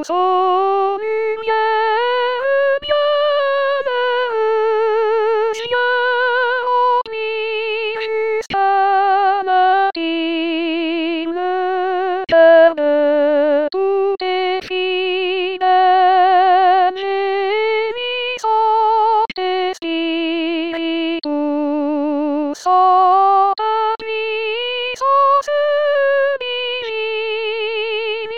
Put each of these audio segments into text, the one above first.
aux lumières bienheureuse, viens remplir jusqu'à l'intime le cœur de tous tes fidèles, gémissant tes spiritus en ta puissance divine,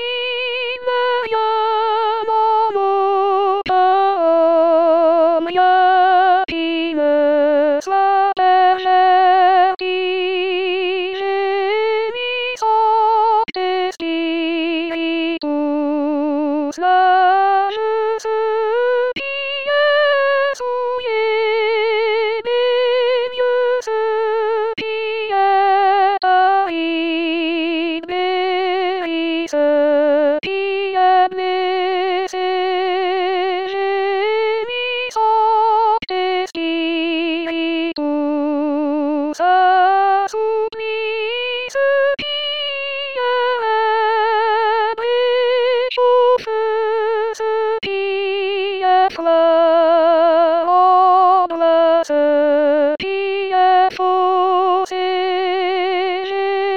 rien dans nos cœurs, rien qui ne soit perverti, gémissant tes spiritus, là je suis souillé, bénieux ce qui est aride, béni ce qui est blessé, gémissant tes spiritus, assouplis ce qui est raide, réchauffe ce qui est froid, rendre ce qui est faussé,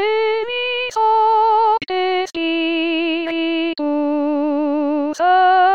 gémissant tes spiritus.